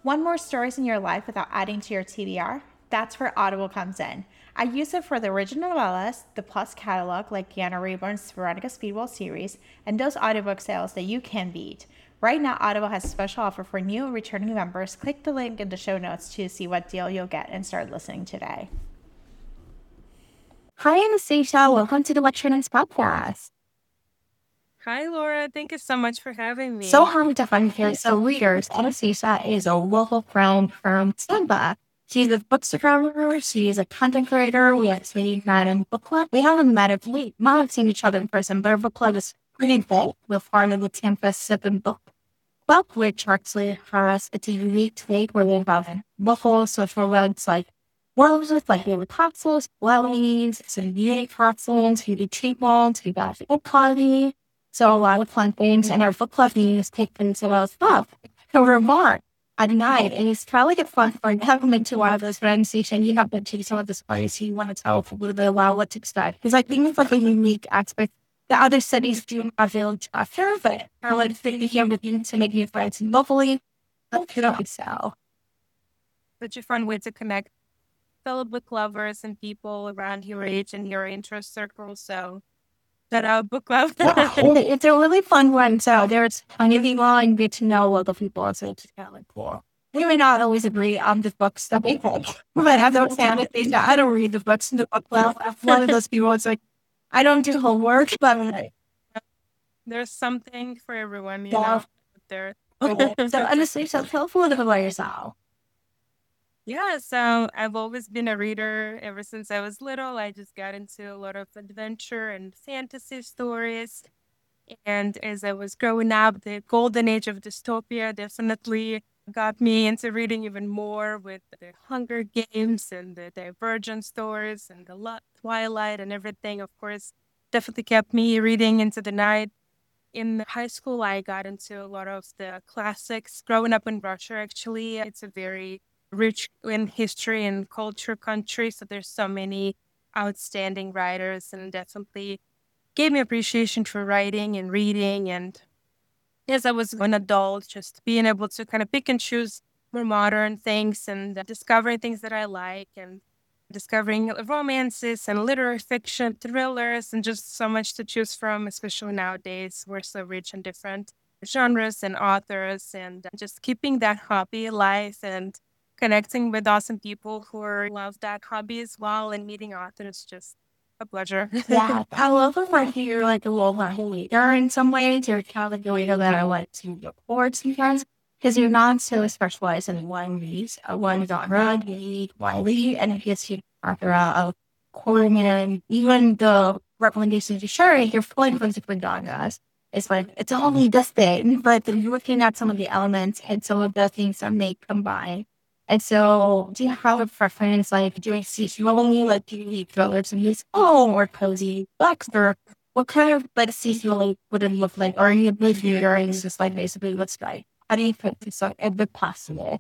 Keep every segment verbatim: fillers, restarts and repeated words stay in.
Want more stories in your life without adding to your T B R? That's where Audible comes in. I use it for the original novellas, the Plus catalog like Gianna Rayburn's Veronica Speedwell series, and those audiobook sales that you can beat. Right now, Audible has a special offer for new and returning members. Click the link in the show notes to see what deal you'll get and start listening today. Hi, Anastasia. Welcome to the What Trends podcast. Hi, Laura. Thank you so much for having me. So happy to have you here. So, readers, Anastasia is a local friend from Tampa. She's a bookstagrammer. She's a content creator. We actually met in book club. We haven't met if we might have seen each other in person, but our book club is pretty big. We're part of the Tampa Sippin' Book Club, which actually has a unique take where we have books, social events like worlds with like favorite capsules, wellies, some unique capsules, we do cheap ones, we got book party. So a lot of fun things, and our book club meetings take place about stuff. So we're more at night, and it's probably get fun for you. Haven't been to one of those friends station. You have been to some of the parties. You want to tell a little bit about what to expect because I think it's like a unique aspect. The other cities do a village after, but I like thinking here with you to make new friends locally. But you know, so Such a fun way to connect fellow book lovers and people around your age and your interest circle. So, shout out book club. yeah, it's a really fun one. So there's plenty of people and get to know other people. So it's kind of like cool. We may not always agree on the books that we read, but I don't sound it. I don't read the books in the book club. I'm one of those people. It's like I don't do homework, but I'm like, There's something for everyone, you yeah. know, out there. So honestly, so tell us a little bit about yourself. Yeah, so I've always been a reader ever since I was little. I just got into a lot of adventure and fantasy stories. And as I was growing up, the golden age of dystopia definitely got me into reading even more with the Hunger Games and the Divergent stories and the Lo- Twilight and everything. Of course, definitely kept me reading into the night. In high school, I got into a lot of the classics. Growing up in Russia, actually, it's a very rich in history and culture country. So there's so many outstanding writers, and definitely gave me appreciation for writing and reading. And as I was an adult, just being able to kind of pick and choose more modern things and uh, discovering things that I like and discovering romances and literary fiction, thrillers, and just so much to choose from, especially nowadays. We're so rich in different genres and authors, and uh, just keeping that hobby alive and connecting with awesome people who are, love that hobby as well and meeting authors just a pleasure. Yeah, I love the fact that you're like a little leader in some ways. You're kind of like the leader that I like to look forward sometimes because you're not so specialized in one niche, uh, one genre. You need one lead, and it gets you after of coordinating even the recommendations you share. You're pulling from different genres. It's like it's only this thing, but then you're looking at some of the elements and some of the things that may combine. And so, do you have a preference, like doing seasonally, like do you need thrillers and use oh, or cozy books, or what kind of like seasonally would it look like? Or are you a big reader and it's just like basically what's like? How do you put this on a bit possible?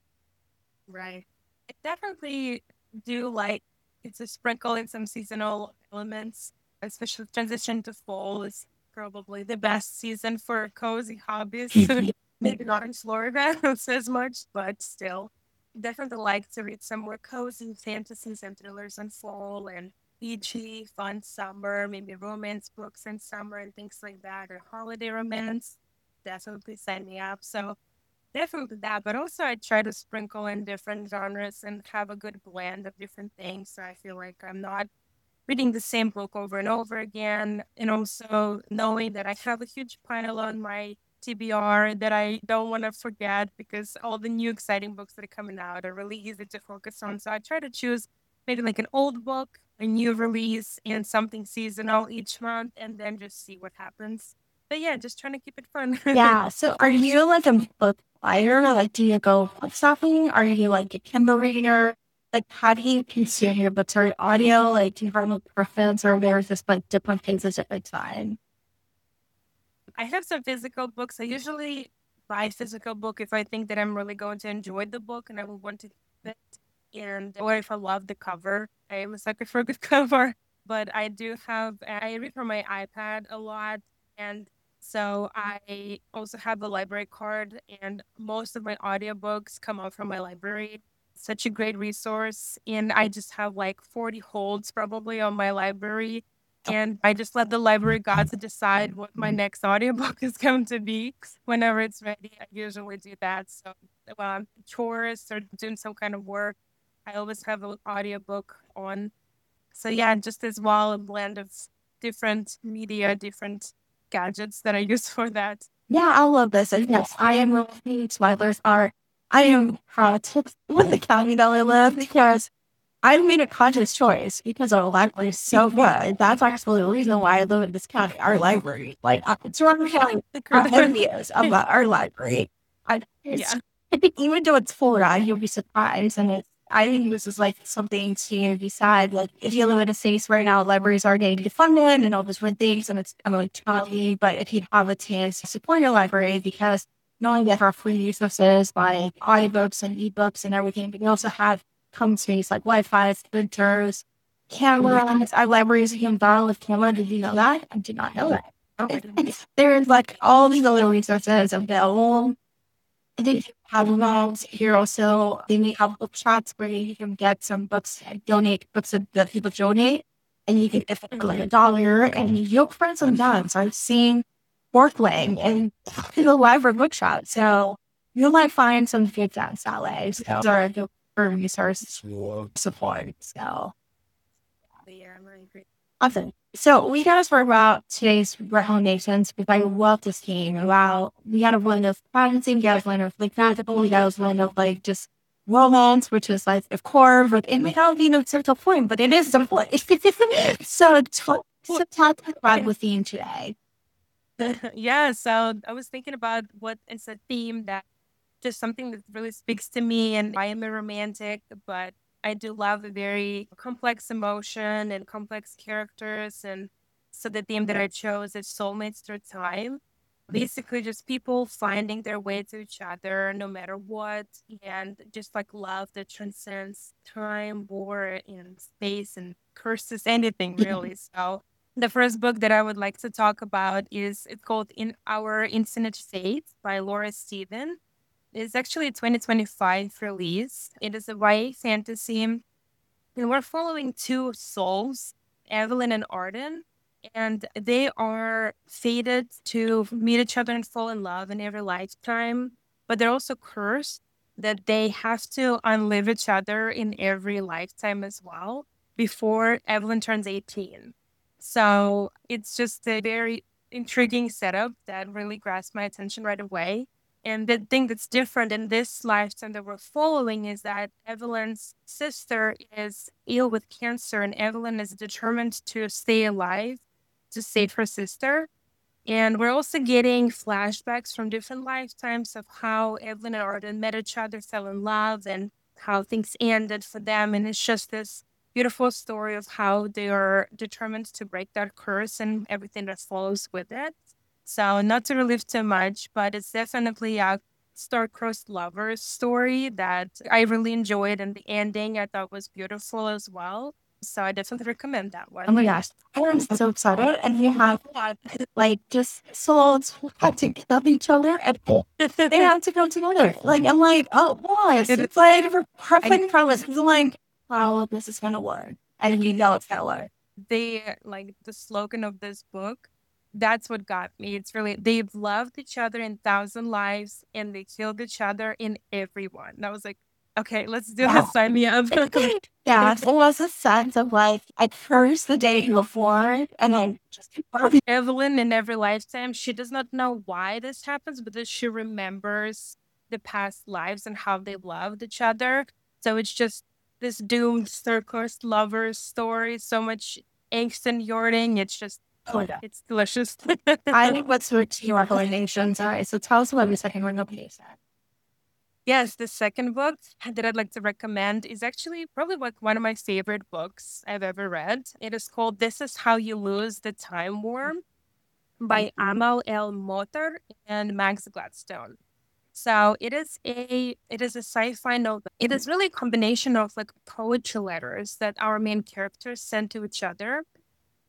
Right. I definitely do like it's a sprinkle in some seasonal elements, especially transition to fall is probably the best season for cozy hobbies. Maybe not in Florida as much, but still. Definitely like to read some more cozy fantasies and thrillers in fall and beachy, fun summer, maybe romance books in summer and things like that, or holiday romance. Definitely sign me up. So definitely that, but also I try to sprinkle in different genres and have a good blend of different things. So I feel like I'm not reading the same book over and over again. And also knowing that I have a huge pile on my T B R that I don't want to forget because all the new exciting books that are coming out are really easy to focus on. So I try to choose maybe like an old book, a new release, and something seasonal each month, and then just see what happens. But yeah, just trying to keep it fun. Yeah. So, are you like a book buyer? Like, do you go book shopping? Are you like a Kindle reader? Like, how do you consume your books? Or audio? Like, do you have a preference, or there's just like different things at different time? I have some physical books. I usually buy physical book if I think that I'm really going to enjoy the book and I will want to keep it. And or if I love the cover, I am a sucker for a good cover. But I do have I read from my iPad a lot, and So I also have a library card, and most of my audiobooks come out from my library. Such a great resource. And I just have like forty holds probably on my library. And I just let the library gods decide what my next audiobook is going to be. Whenever it's ready, I usually do that. So while I'm chores or doing some kind of work, I always have an audiobook on. So yeah, just as well a blend of different media, different gadgets that I use for that. Yeah, I love this. And yes, I am really spoilers are I am proud with the county that I live because I made a conscious choice because our library is so good. That's actually the reason why I live in this county. Our library, like uh, Toronto County, are envious about our library. I, it's, Yeah. even though it's Florida, you'll be surprised. And it's, I think this is like something to decide. Like if you live in a state right now, libraries are getting defunded and all those different things, and it's I'm like county. But if you have a chance to support your library, because not only have our free resources like audiobooks and ebooks and everything, but you also have companies like Wi-Fi, printers, cameras. Our libraries can borrow with camera. Did you know that? I did not know that. Okay. There's like all these other resources available. I think you have around here also. They may have book shops where you can get some books and donate books that people donate, and you can get for like a dollar, and you'll find some gems. I've seen Portland and in the library bookshop, so you might find some good gems that way. So those are the resource support. So Yeah, I'm really great. awesome. So we got to talk about today's recommendations because I love this game. Wow, we got a blend of fantasy, we got a blend of like magical, we got a blend of like just romance, which is like of course, but it may not be no central point, but it is the point. so to, so talk about the theme today. Yeah, so I was thinking about what is a theme that just something that really speaks to me. And I am a romantic, but I do love a very complex emotion and complex characters. And so the theme that I chose is soulmates through time. Basically, just people finding their way to each other no matter what, and just like love that transcends time, war, and space, and curses, anything really. So the first book that I would like to talk about is it's called In Our Infinite Fate by Laura Steven. It's actually a twenty twenty-five release. It is a Y A fantasy, and we're following two souls, Evelyn and Arden, and they are fated to meet each other and fall in love in every lifetime, but they're also cursed that they have to unlive each other in every lifetime as well before Evelyn turns eighteen. So it's just a very intriguing setup that really grasped my attention right away. And the thing that's different in this lifetime that we're following is that Evelyn's sister is ill with cancer, and Evelyn is determined to stay alive to save her sister. And we're also getting flashbacks from different lifetimes of how Evelyn and Arden met each other, fell in love, and how things ended for them. And it's just this beautiful story of how they are determined to break that curse and everything that follows with it. So not to relive too much, but it's definitely a star-crossed lovers story that I really enjoyed, and the ending I thought was beautiful as well. So I definitely recommend that one. Oh my gosh, I'm so excited, and you have like just souls who have to love each other, and they have to come together. Like I'm like, oh boy, it's, it's like a perfect promise. I'm like, wow, this is gonna work, and you know it's gonna work. They like the slogan of this book. That's what got me. It's really they've loved each other in thousand lives, and they killed each other in every one. And I was like, okay, let's do Wow. this. Sign me up. Yeah, it was a sense of like at first the day before, and then just Evelyn in every lifetime, she does not know why this happens, but that she remembers the past lives and how they loved each other. So it's just this doomed star-crossed lovers story. So much angst and yearning. It's just oh yeah. it's delicious. I think what's your two recommendations are. So tell us about the second recommendation. Yes, the second book that I'd like to recommend is actually probably like one of my favorite books I've ever read. It is called This Is How You Lose the Time Worm by Amal El Motar and Max Gladstone. So it is a it is a sci-fi novel. It is really a combination of like poetry letters that our main characters send to each other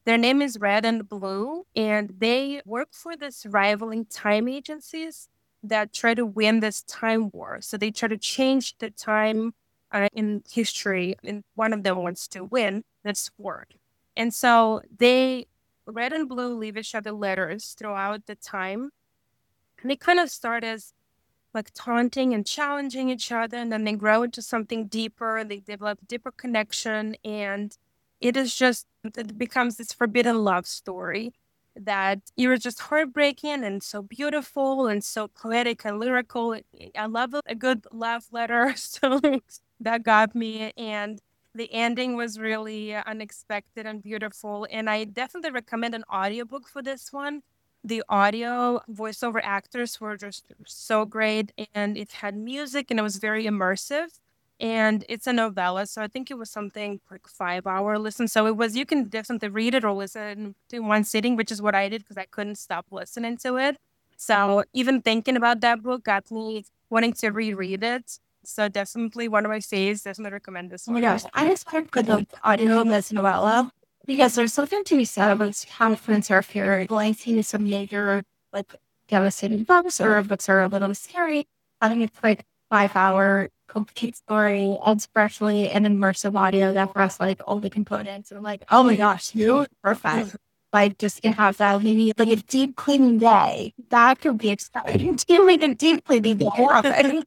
Their name is Red and Blue, and they work for this rivaling time agencies that try to win this time war. So they try to change the time uh, in history, and one of them wants to win this war. And so they, Red and Blue, leave each other letters throughout the time. And they kind of start as like taunting and challenging each other, and then they grow into something deeper. They develop deeper connection, and it is just, it becomes this forbidden love story that it was just heartbreaking and so beautiful and so poetic and lyrical. I love a good love letter, so that got me. And the ending was really unexpected and beautiful. And I definitely recommend an audiobook for this one. The audio voiceover actors were just so great, and it had music and it was very immersive. And it's a novella, so I think it was something like five hour listen. So it was, you can definitely read it or listen to one sitting, which is what I did because I couldn't stop listening to it. So even thinking about that book got me wanting to reread it. So definitely one of my faves. Definitely recommend this Oh my one. gosh, I just heard for the audio of this novella because there's something to be said about how friends are here going through some major, like, devastating books or books are a little scary. I think it's like five hour complete story, especially an immersive audio that has like all the components. And I'm like, oh my gosh, you perfect. Like, just to have that maybe like a deep cleaning day. That could be exciting. Deep, a deep cleaning day. Perfect.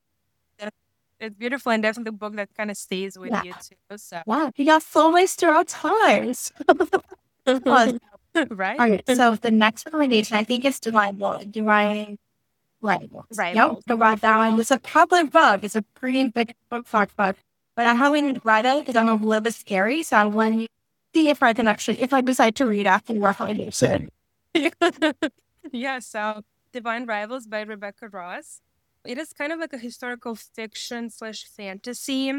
It's beautiful and definitely a book that kind of stays with Yeah. you too. So Wow, you got so many stereotypes. Well, right, all right, so the next recommendation, I think it's Divine Law, Divine Rivals. Yep, Rivals. the right that one. It's a public book. It's a pretty big book, fact book. But I haven't read it because I'm a little bit scary. So I want to see if I can actually, if I decide to read after the recommendation. Yeah, so Divine Rivals by Rebecca Ross. It is kind of like a historical fiction slash fantasy.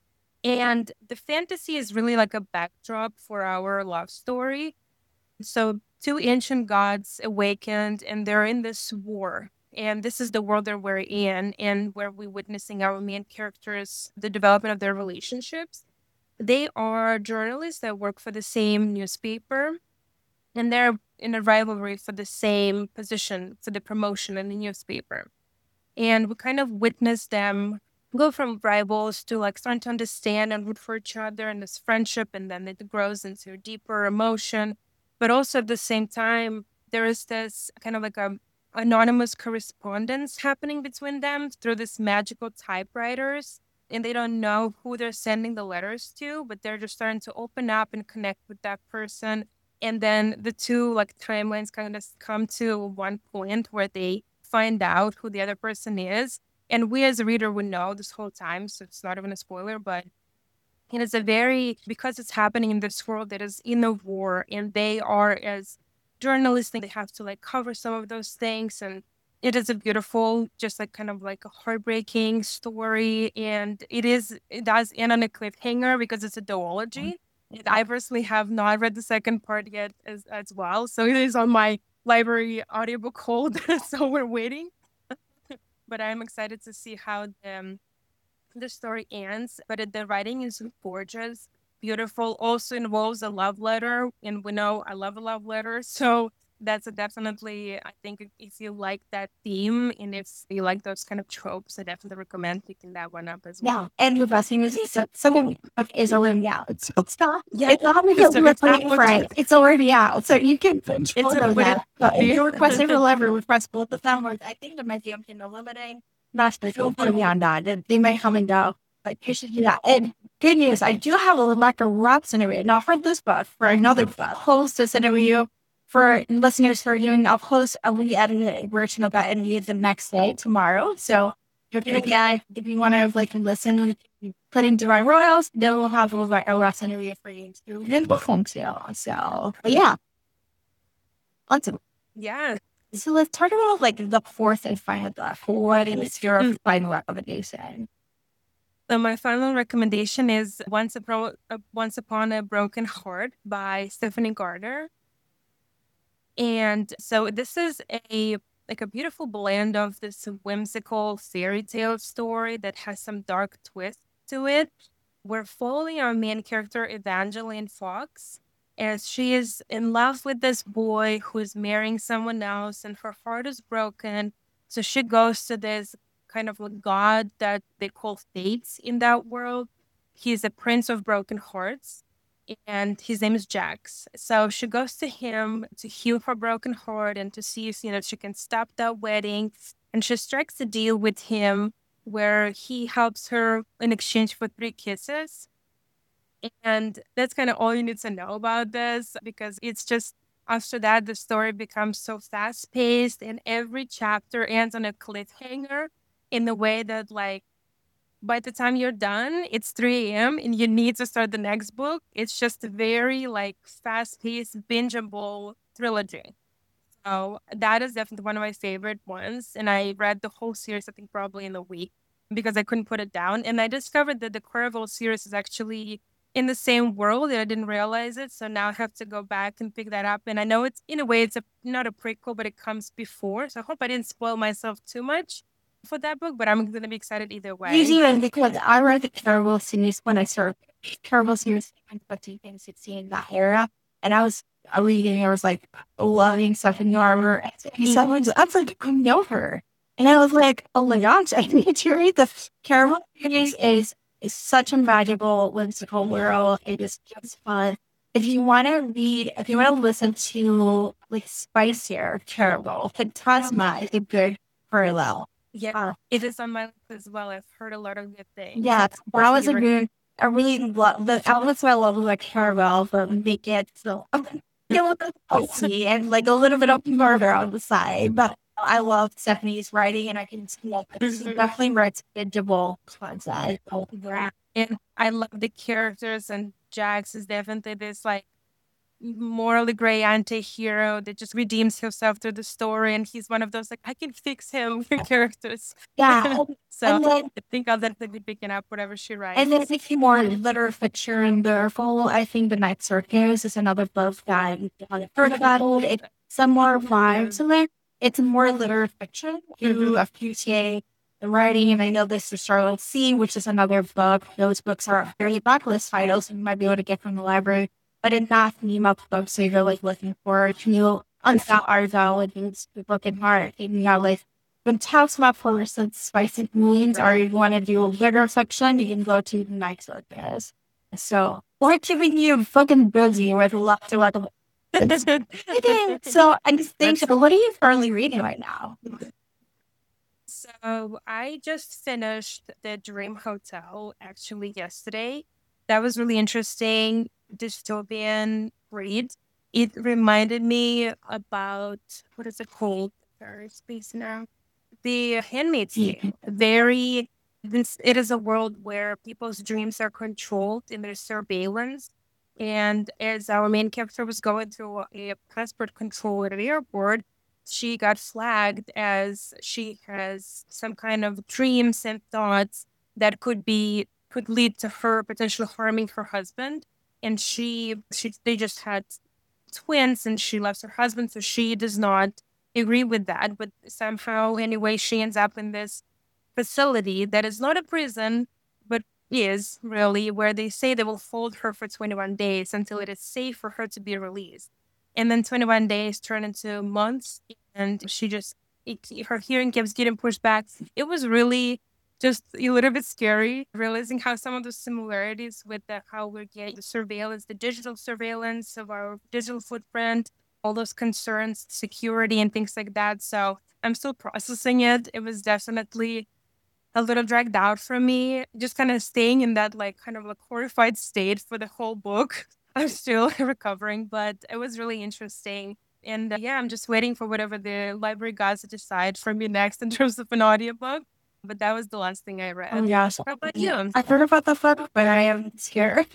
And the fantasy is really like a backdrop for our love story. So two ancient gods awakened and they're in this war. And this is the world that we're in, and where we're witnessing our main characters, the development of their relationships. They are journalists that work for the same newspaper, and they're in a rivalry for the same position, for the promotion in the newspaper. And we kind of witness them go from rivals to like starting to understand and root for each other and this friendship, and then it grows into deeper emotion. But also at the same time, there is this kind of like a anonymous correspondence happening between them through this magical typewriters. And they don't know who they're sending the letters to, but they're just starting to open up and connect with that person. And then the two like timelines kind of come to one point where they find out who the other person is. And we as a reader would know this whole time, so it's not even a spoiler, but it is a very, because it's happening in this world that is in a war, and they are, as journalists, they have to like cover some of those things. And it is a beautiful, just like kind of like a heartbreaking story. And it is, it does end on a cliffhanger because it's a duology. And I personally have not read the second part yet as, as well. So it is on my library audiobook hold, so we're waiting. But I'm excited to see how the, um, the story ends. But it, the writing is gorgeous, beautiful. Also involves a love letter, and we know I love a love letter, so that's a definitely, I think, if you like that theme and if you like those kind of tropes, I definitely recommend picking that one up as well. Yeah, and the best thing is, so, someone is already out. It's, it's not, Yeah, it's not because so we're it's not playing right. It's already out, so you can It's follow a that. But if bit- you're requesting for lever, request both of them, or I think there might be option of limiting. Not the feel for beyond that. They- They may come and go, but you should do that. And good news, I do have a Rebecca Ross interview, not for this book, for another book. Host this interview for listeners who are doing. I'll post a re-edited version of that interview the next day, tomorrow. So again, if you want to like listen, put in Divine Royals, then we'll have a Rebecca Ross interview for you too. And book home sale. So, but yeah, awesome. yeah. So let's talk about like the fourth and final draft. What is your final recommendation? So my final recommendation is Once, Upon, uh, Once Upon a Broken Heart by Stephanie Gardner. And so this is a like a beautiful blend of this whimsical fairy tale story that has some dark twist to it. We're following our main character, Evangeline Fox, as she is in love with this boy who is marrying someone else, and her heart is broken. So she goes to this kind of like god that they call Fates in that world. He's a prince of broken hearts, and his name is Jax. So she goes to him to heal her broken heart and to see if, you know, she can stop that wedding. And she strikes a deal with him where he helps her in exchange for three kisses. And that's kind of all you need to know about this, because it's just after that, the story becomes so fast paced and every chapter ends on a cliffhanger in the way that, like, by the time you're done, it's three a.m. and you need to start the next book. It's just a very, like, fast paced, bingeable trilogy. So that is definitely one of my favorite ones. And I read the whole series, I think, probably in a week because I couldn't put it down. And I discovered that the Cuervo series is actually in the same world, and I didn't realize it. So now I have to go back and pick that up. And I know it's, in a way, it's a, not a prequel, but it comes before. So I hope I didn't spoil myself too much for that book, but I'm going to be excited either way. You do, because I read the Cuervo series when I started Cuervo series in fifteen, sixteen, that era. And I was reading, I was like loving Stephanie Armour. And someone's, I was like, I know her. And I was like, oh my gosh, I need to read the Cuervo series. is is such a magical, whimsical world. It is just fun. If you want to read, if you want to listen to like spicier Cuervo, Phantasma is a good parallel. Yeah, uh, it is on my list as well. I've heard a lot of good things. Yeah, that was a good, I really love the elements I love like Cuervo, but make it so see and like a little bit of murder on the side. But I love Stephanie's writing, and I can see that she definitely writes bingeable content. Yeah, and I love the characters, and Jax is definitely this like morally gray anti-hero that just redeems himself through the story, and he's one of those like, I can fix him characters. Yeah. So then, I think I'll definitely be picking up whatever she writes. And then if you more literary fiction, Beautiful, I think The Night Circus is another book that I've heard about. It's some more vibes in there. It's more literary fiction. You appreciate the writing, and I know this is Charlotte C., which is another book. Those books are very backlist titles you might be able to get from the library, but it's not theme up books, so you're like looking for new unstopped Arzo and things to look at heart. And you have like Phantasma, for instance, spicy means, or you want to do a literary fiction, you can go to The Night Circus. So we're keeping you fucking busy with lots of other. So I just think, what are you currently reading right now? So I just finished The Dream Hotel actually yesterday. That was really interesting dystopian read. It reminded me about, what is it called? Sorry, space now. The Handmaid's Tale. Very, this, it is a world where people's dreams are controlled and there's surveillance. And as our main character was going through a passport control at the airport, she got flagged as she has some kind of dreams and thoughts that could be could lead to her potentially harming her husband. And she she they just had twins, and she loves her husband, so she does not agree with that. But somehow, anyway, she ends up in this facility that is not a prison, but is really where they say they will hold her for twenty-one days until it is safe for her to be released. And then twenty-one days turn into months, and she just, it, her hearing keeps getting pushed back. It was really just a little bit scary, realizing how some of the similarities with the, how we're getting the surveillance, the digital surveillance of our digital footprint, all those concerns, security and things like that. So I'm still processing it. It was definitely a little dragged out for me, just kind of staying in that like kind of like horrified state for the whole book. I'm still recovering, but it was really interesting. And uh, yeah, I'm just waiting for whatever the library gods decide for me next in terms of an audiobook. But that was the last thing I read. Oh, yes. How about you? I heard about the book, but I am scared.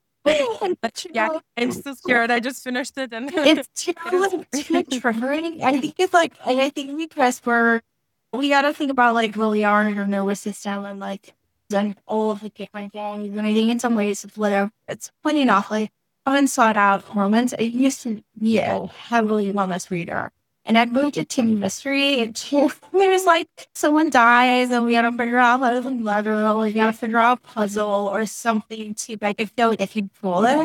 Yeah, I'm still scared. I just finished it, and it's too, too triggering. I think it's like, I think because we're, we got to think about like really our nervous system and like done all of the different things. And I think in some ways it's literally, it's plenty enough like unsought out hormones. I used to be a heavily wellness reader. And I moved it to mystery. And there's like someone dies, and we gotta figure out how to letter, or we gotta figure out a puzzle or something to like if you if you pull it.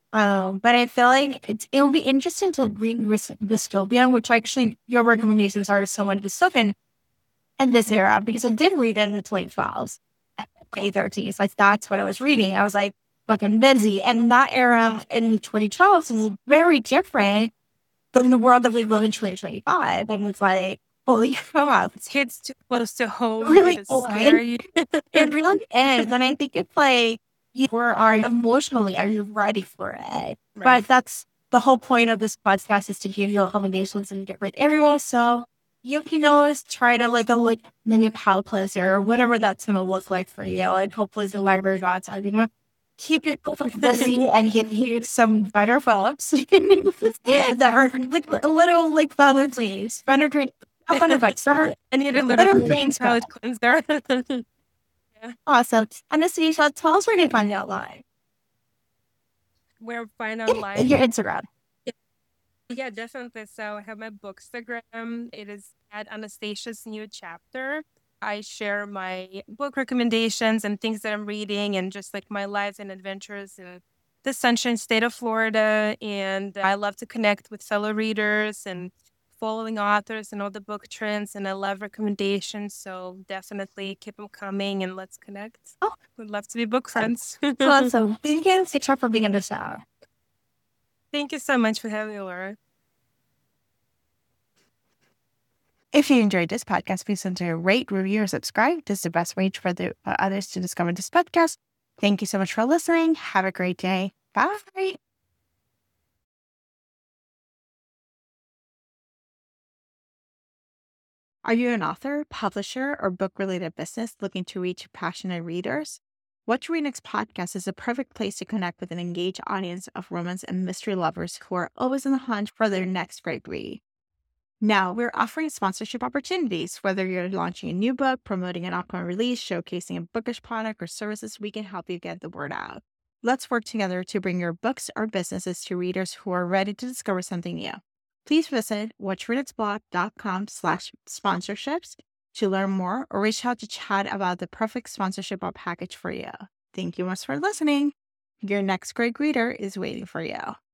Um, but I feel like it's, it'll be interesting to read Dys- Dystopia, which actually your recommendations are somewhat dystopian in this era, because I did read it in the twenty twelves, twenty thirteens. Like, that's what I was reading. I was like fucking busy. And that era in twenty twelve is very different from the world that we live in twenty twenty-five. And it's like, holy crap. It hits too close to home. Really It's old. scary. It really is. And I think it's like, you are emotionally, are you ready for it? Right. But that's the whole point of this podcast, is to give you recommendations and get rid of everyone. So you can always try to like a like mini pal pleasure or whatever that's gonna look like for you. And hopefully the library gods are gonna keep you busy and give you some better books that are like a little like better please. Better drink. Better books. I need a Better little things. palate cleanser. Awesome. And Anastasia, tell us where you can find you online. Where find online? Your Instagram. Yeah, definitely. So I have my Bookstagram. It is at Anastasia's New Chapter. I share my book recommendations and things that I'm reading, and just like my lives and adventures in the Sunshine State of Florida. And I love to connect with fellow readers and following authors and all the book trends. And I love recommendations. So definitely keep them coming and let's connect. Oh. We'd love to be book friends. Awesome. Thank you so much for being on the show. Thank you so much for having me, Laura. If you enjoyed this podcast, please consider rate, review, or subscribe. This is the best way for the uh, others to discover this podcast. Thank you so much for listening. Have a great day. Bye. Are you an author, publisher, or book-related business looking to reach passionate readers? What to Read Next podcast is a perfect place to connect with an engaged audience of romance and mystery lovers who are always on the hunt for their next great read. Now, we're offering sponsorship opportunities. Whether you're launching a new book, promoting an upcoming release, showcasing a bookish product or services, we can help you get the word out. Let's work together to bring your books or businesses to readers who are ready to discover something new. Please visit whatchreadnextblog.com slash sponsorships to learn more, or reach out to chat about the perfect sponsorship package for you. Thank you much for listening. Your next great reader is waiting for you.